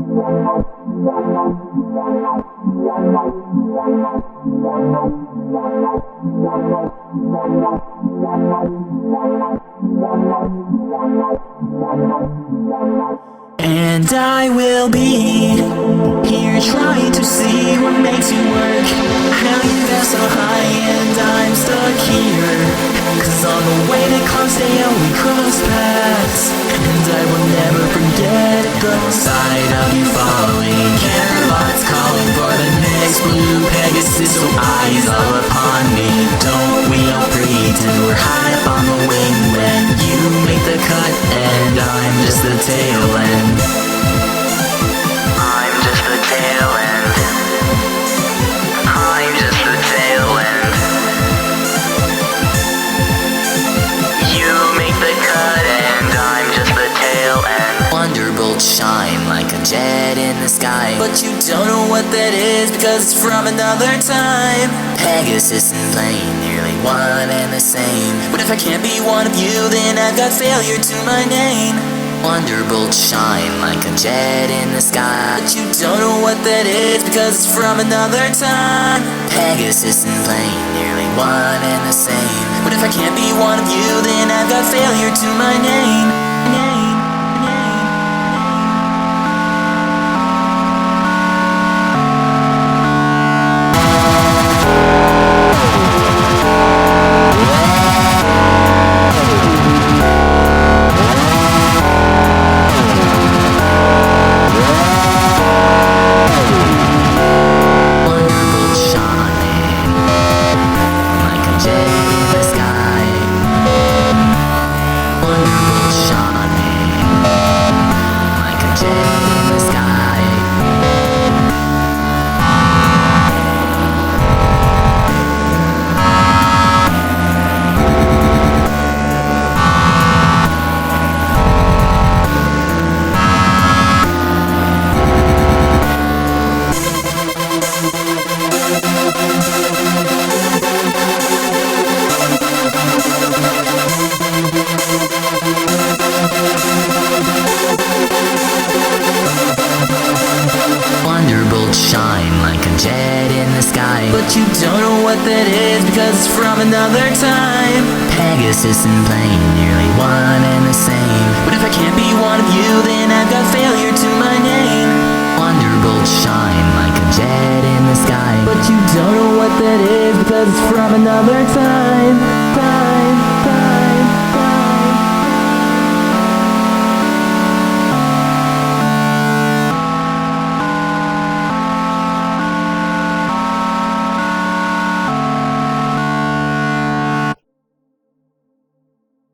And I will be here trying to see what makes you work. How you got so high and I'm stuck here. Cause on the way to Clarksdale we cross paths, and I will never forget the sight of you falling. Carolot's calling for the next blue Pegasus, so eyes all upon me. Don't we all pretend we're high up on the wing when you make the cut and I'm just the tail end. I'm just the tail end. I'm just the tail end. You make the cut and I'm just the tail end. Wonderbolts shine like a jet in the sky, but you don't know what that is because it's from another time. Pegasus and plane, nearly one and the same. But if I can't be one of you, then I've got failure to my name. Wonderbolts shine like a jet in the sky, but you don't know what that is because it's from another time. Pegasus and plane, nearly one and the same. But if I can't be one of you, then I've got failure to my name. Shine like a jet in the sky, but you don't know what that is because it's from another time. Pegasus and plane, nearly one and the same. But if I can't be one of you, then I've got failure to my name. Wonderbolts shine like a jet in the sky, but you don't know what that is because it's from another time.